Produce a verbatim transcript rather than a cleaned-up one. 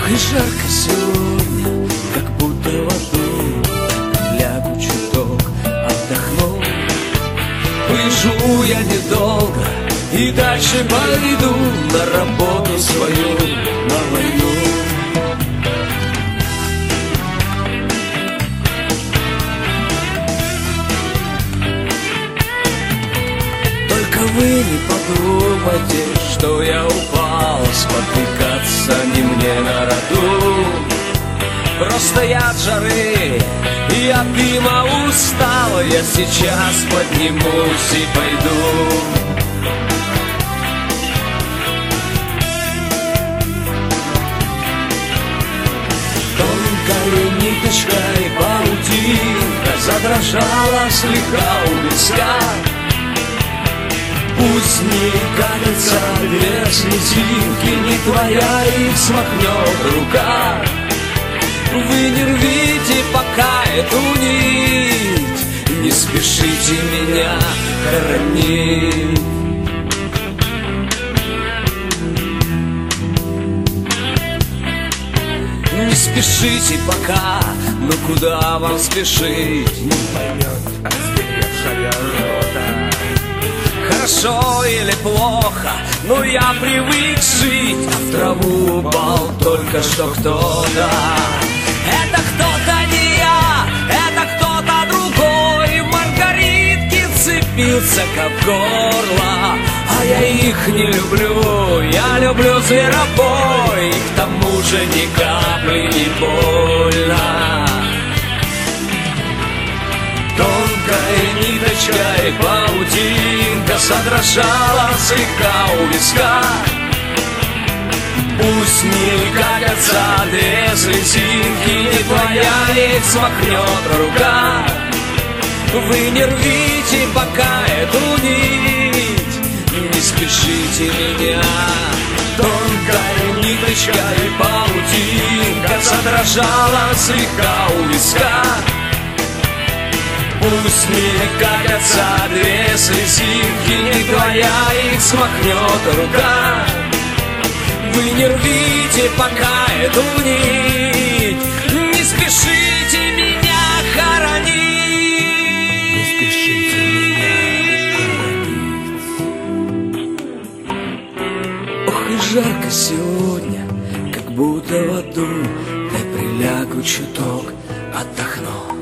и жарко сегодня, как будто в аду. Лягу чуток, отдохну. Уезжу я недолго и дальше пойду на работу свою, на войну. Только вы не подумайте, что я упал, спотыкаться не мне на роду. Просто я от жары и от дыма устал, я сейчас поднимусь и пойду. Тонкая ниточка и паутинка задрожала слегка у виска. Пусть не катятся две слезинки, не твоя их смахнет рука. Вы не рвите пока эту нить, не спешите меня хоронить. Не спешите пока, но куда вам спешить? Не поймет озверевшая рота. Хорошо или плохо, но я привык жить, а в траву упал только что кто-то. Это кто-то не я, это кто-то другой. В маргаритки цепился, как в горло, а я их не люблю. Я люблю зверобой, и к тому же ни капли не больно. Тонкая ниточка и паутинка задрожала слегка у виска. Пусть не катятся две слезинки, не твоя их смахнет рука. Вы не рвите пока эту нить, не спешите меня. Тонкая ниточка и паутинка задрожала слегка у виска. Пусть не катятся две слезинки, не твоя их смахнет рука. Вы не рвите пока эту нить, не спешите меня хоронить. Не спешите меня хоронить. Ох, и жарко сегодня, как будто в аду. Дай прилягу чуток, отдохну.